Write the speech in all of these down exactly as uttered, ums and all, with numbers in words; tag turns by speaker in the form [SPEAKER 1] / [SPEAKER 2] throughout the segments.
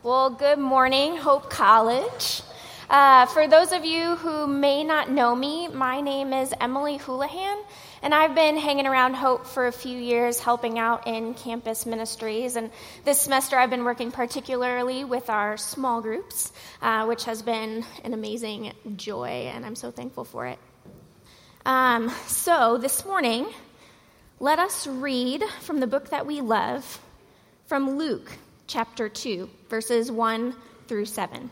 [SPEAKER 1] Well, good morning, Hope College. Uh, for those of you who may not know me, my name is Emily Houlihan, and I've been hanging around Hope for a few years helping out in campus ministries. And this semester I've been working particularly with our small groups, uh, which has been an amazing joy, and I'm so thankful for it. Um, so this morning, let us read from the book that we love, from Luke chapter two, verses one through seven.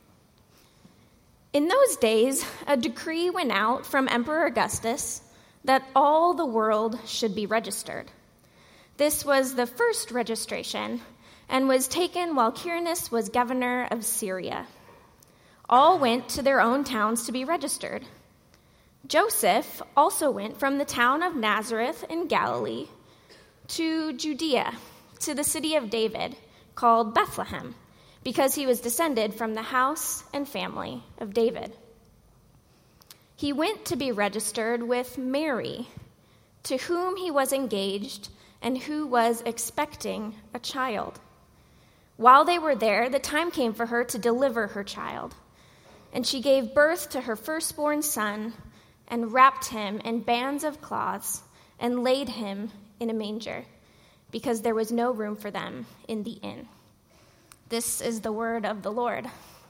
[SPEAKER 1] In those days, a decree went out from Emperor Augustus that all the world should be registered. This was the first registration and was taken while Quirinius was governor of Syria. All went to their own towns to be registered. Joseph also went from the town of Nazareth in Galilee to Judea, to the city of David, called Bethlehem, because he was descended from the house and family of David. He went to be registered with Mary, to whom he was engaged and who was expecting a child. While they were there, the time came for her to deliver her child, and she gave birth to her firstborn son and wrapped him in bands of cloths and laid him in a manger, because there was no room for them in the inn. This is the word of the Lord.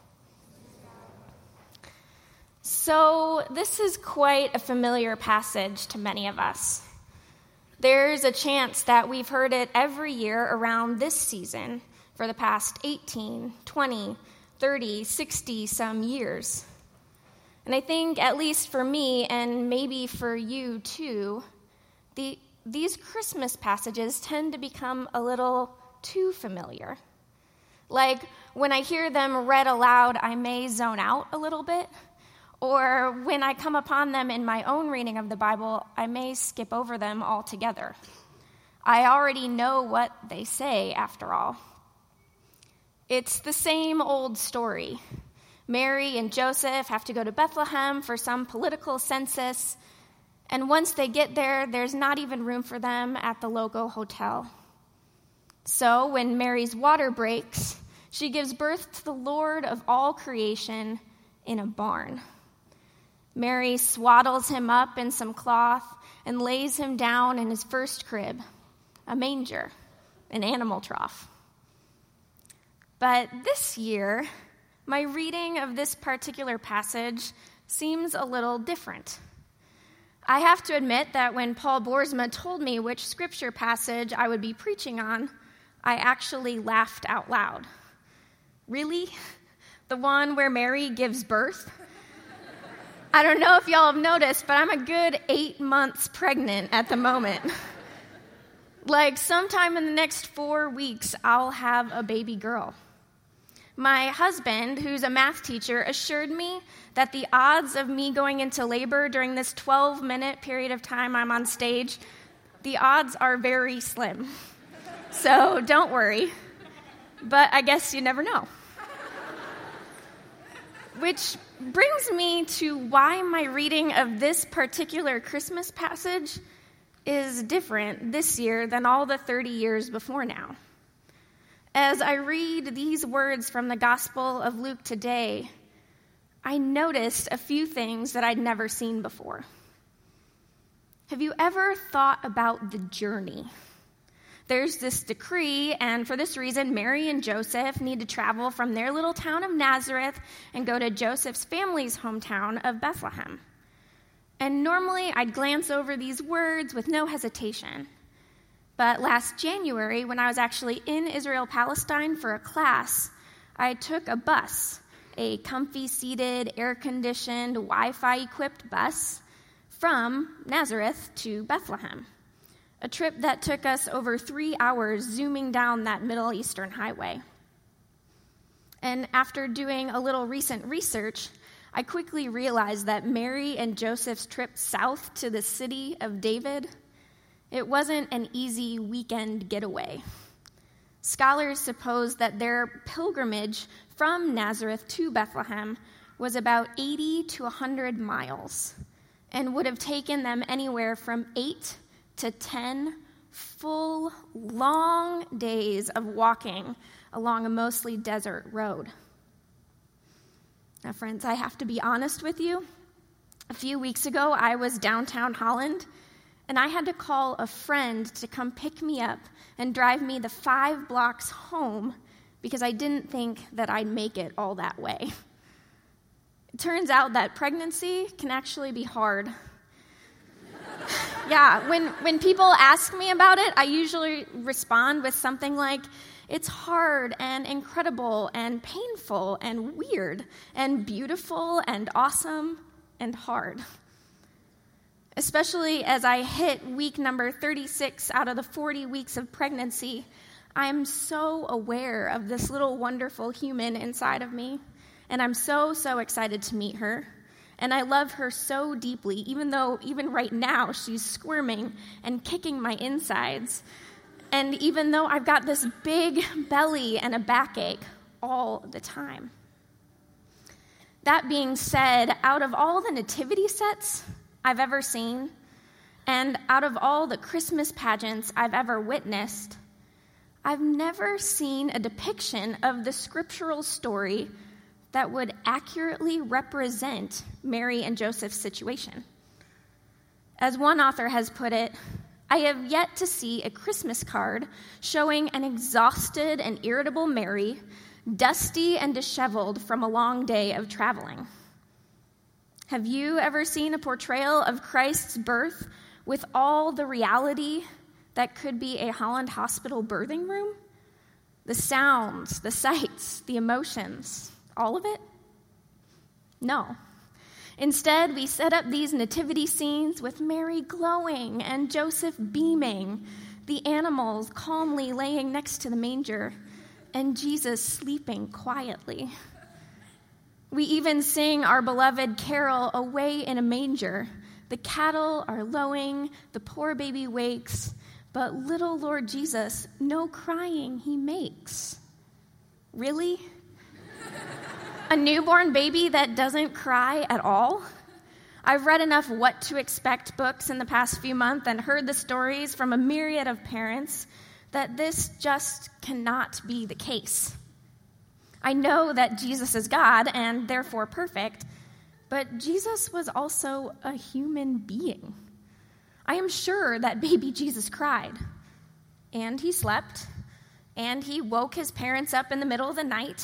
[SPEAKER 1] So this is quite a familiar passage to many of us. There's a chance that we've heard it every year around this season for the past eighteen, twenty, thirty, sixty some years. And I think, at least for me, and maybe for you too, the These Christmas passages tend to become a little too familiar. Like, when I hear them read aloud, I may zone out a little bit, or when I come upon them in my own reading of the Bible, I may skip over them altogether. I already know what they say, after all. It's the same old story. Mary and Joseph have to go to Bethlehem for some political census, and once they get there, there's not even room for them at the local hotel. So when Mary's water breaks, she gives birth to the Lord of all creation in a barn. Mary swaddles him up in some cloth and lays him down in his first crib, a manger, an animal trough. But this year, my reading of this particular passage seems a little different. I have to admit that when Paul Boersma told me which scripture passage I would be preaching on, I actually laughed out loud. Really? The one where Mary gives birth? I don't know if y'all have noticed, but I'm a good eight months pregnant at the moment. Like, sometime in the next four weeks, I'll have a baby girl. My husband, who's a math teacher, assured me that the odds of me going into labor during this twelve-minute period of time I'm on stage, the odds are very slim. So don't worry. But I guess you never know. Which brings me to why my reading of this particular Christmas passage is different this year than all the thirty years before now. As I read these words from the Gospel of Luke today, I noticed a few things that I'd never seen before. Have you ever thought about the journey? There's this decree, and for this reason, Mary and Joseph need to travel from their little town of Nazareth and go to Joseph's family's hometown of Bethlehem. And normally, I'd glance over these words with no hesitation. But last January, when I was actually in Israel, Palestine for a class, I took a bus, a comfy-seated, air-conditioned, Wi-Fi-equipped bus from Nazareth to Bethlehem, a trip that took us over three hours zooming down that Middle Eastern highway. And after doing a little recent research, I quickly realized that Mary and Joseph's trip south to the city of David, it wasn't an easy weekend getaway. Scholars suppose that their pilgrimage from Nazareth to Bethlehem was about eighty to one hundred miles and would have taken them anywhere from eight to ten full, long days of walking along a mostly desert road. Now, friends, I have to be honest with you. A few weeks ago, I was downtown Holland, and I had to call a friend to come pick me up and drive me the five blocks home because I didn't think that I'd make it all that way. It turns out that pregnancy can actually be hard. Yeah, when, when people ask me about it, I usually respond with something like, it's hard and incredible and painful and weird and beautiful and awesome and hard. Especially as I hit week number thirty-six out of the forty weeks of pregnancy, I'm so aware of this little wonderful human inside of me, and I'm so, so excited to meet her. And I love her so deeply, even though even right now she's squirming and kicking my insides. And even though I've got this big belly and a backache all the time. That being said, out of all the nativity sets I've ever seen, and out of all the Christmas pageants I've ever witnessed, I've never seen a depiction of the scriptural story that would accurately represent Mary and Joseph's situation. As one author has put it, I have yet to see a Christmas card showing an exhausted and irritable Mary, dusty and disheveled from a long day of traveling. Have you ever seen a portrayal of Christ's birth with all the reality that could be a Holland Hospital birthing room? The sounds, the sights, the emotions, all of it? No. Instead, we set up these nativity scenes with Mary glowing and Joseph beaming, the animals calmly laying next to the manger, and Jesus sleeping quietly. We even sing our beloved carol, Away in a Manger. The cattle are lowing, the poor baby wakes, but little Lord Jesus, no crying he makes. Really? A newborn baby that doesn't cry at all? I've read enough What to Expect books in the past few months and heard the stories from a myriad of parents that this just cannot be the case. I know that Jesus is God and therefore perfect, but Jesus was also a human being. I am sure that baby Jesus cried, and he slept, and he woke his parents up in the middle of the night,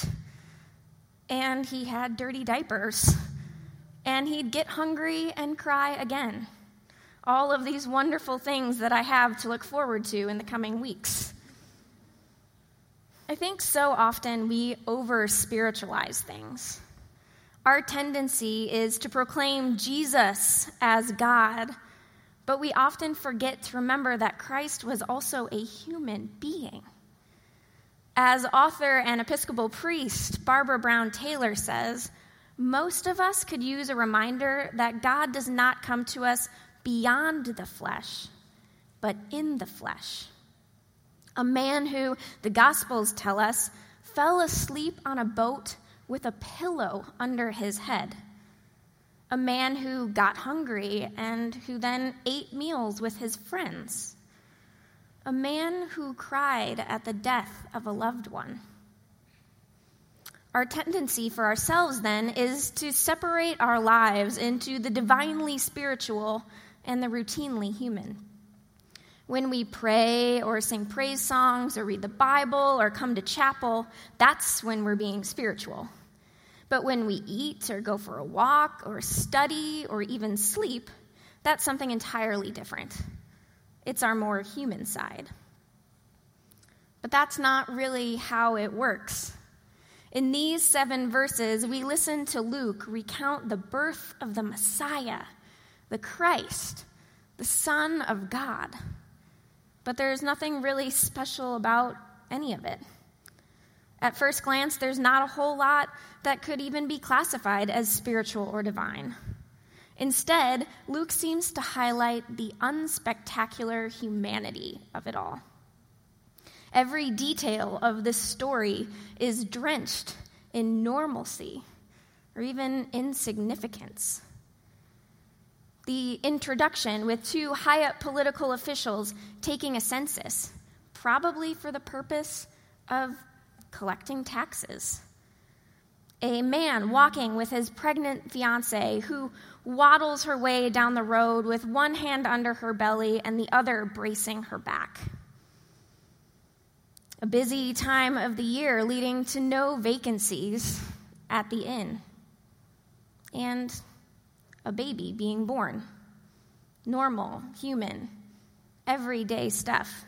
[SPEAKER 1] and he had dirty diapers, and he'd get hungry and cry again. All of these wonderful things that I have to look forward to in the coming weeks. I think so often we over-spiritualize things. Our tendency is to proclaim Jesus as God, but we often forget to remember that Christ was also a human being. As author and Episcopal priest Barbara Brown Taylor says, most of us could use a reminder that God does not come to us beyond the flesh, but in the flesh. A man who, the Gospels tell us, fell asleep on a boat with a pillow under his head. A man who got hungry and who then ate meals with his friends. A man who cried at the death of a loved one. Our tendency for ourselves, then, is to separate our lives into the divinely spiritual and the routinely human. When we pray or sing praise songs or read the Bible or come to chapel, that's when we're being spiritual. But when we eat or go for a walk or study or even sleep, that's something entirely different. It's our more human side. But that's not really how it works. In these seven verses, we listen to Luke recount the birth of the Messiah, the Christ, the Son of God. But there's nothing really special about any of it. At first glance, there's not a whole lot that could even be classified as spiritual or divine. Instead, Luke seems to highlight the unspectacular humanity of it all. Every detail of this story is drenched in normalcy or even insignificance. The introduction with two high-up political officials taking a census, probably for the purpose of collecting taxes. A man walking with his pregnant fiancée who waddles her way down the road with one hand under her belly and the other bracing her back. A busy time of the year leading to no vacancies at the inn. And a baby being born. Normal, human, everyday stuff.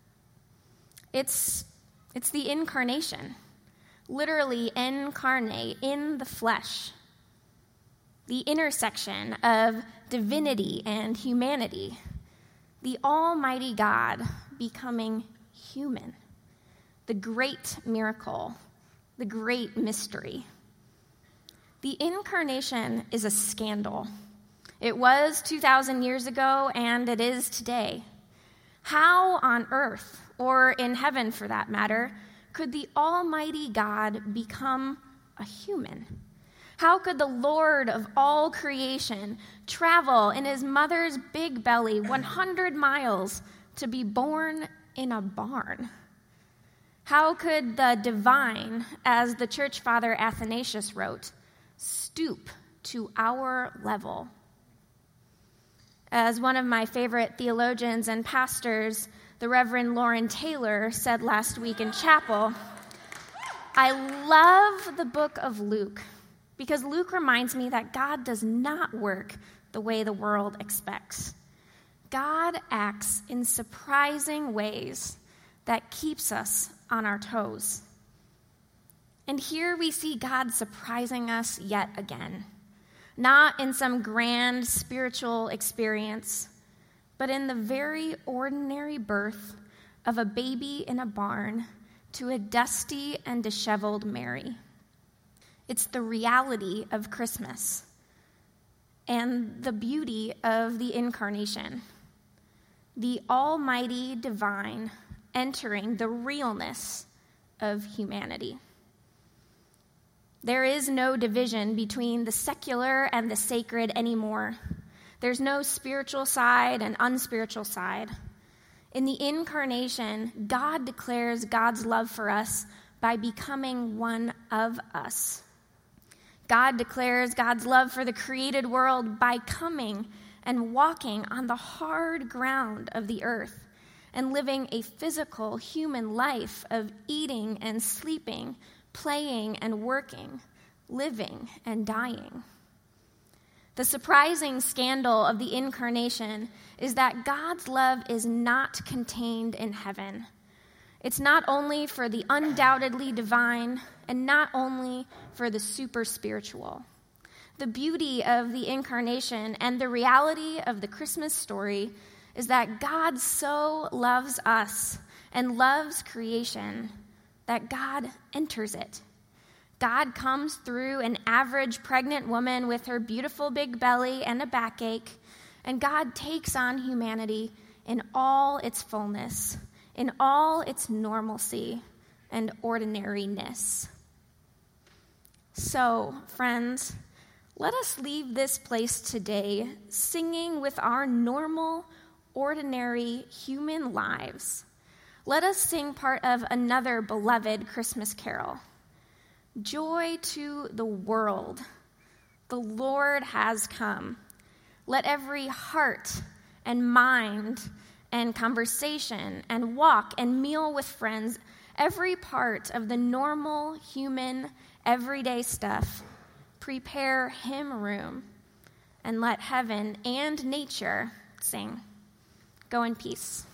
[SPEAKER 1] It's, it's the incarnation. Literally incarnate, in the flesh. The intersection of divinity and humanity. The Almighty God becoming human. The great miracle, the great mystery. The incarnation is a scandal. It was two thousand years ago, and it is today. How on earth, or in heaven for that matter, could the Almighty God become a human? How could the Lord of all creation travel in his mother's big belly one hundred miles to be born in a barn? How could the divine, as the church father Athanasius wrote, stoop to our level? As one of my favorite theologians and pastors, the Reverend Lauren Taylor, said last week in chapel, I love the book of Luke because Luke reminds me that God does not work the way the world expects. God acts in surprising ways that keeps us on our toes. And here we see God surprising us yet again, not in some grand spiritual experience, but in the very ordinary birth of a baby in a barn to a dusty and disheveled Mary. It's the reality of Christmas and the beauty of the incarnation, the almighty divine entering the realness of humanity. There is no division between the secular and the sacred anymore. There's no spiritual side and unspiritual side. In the incarnation, God declares God's love for us by becoming one of us. God declares God's love for the created world by coming and walking on the hard ground of the earth and living a physical human life of eating and sleeping, playing and working, living and dying. The surprising scandal of the incarnation is that God's love is not contained in heaven. It's not only for the undoubtedly divine and not only for the super spiritual. The beauty of the incarnation and the reality of the Christmas story is that God so loves us and loves creation that God enters it. God comes through an average pregnant woman with her beautiful big belly and a backache, and God takes on humanity in all its fullness, in all its normalcy and ordinariness. So, friends, let us leave this place today singing with our normal, ordinary human lives. Let us sing part of another beloved Christmas carol. Joy to the world. The Lord has come. Let every heart and mind and conversation and walk and meal with friends, every part of the normal, human, everyday stuff, prepare him room and let heaven and nature sing. Go in peace.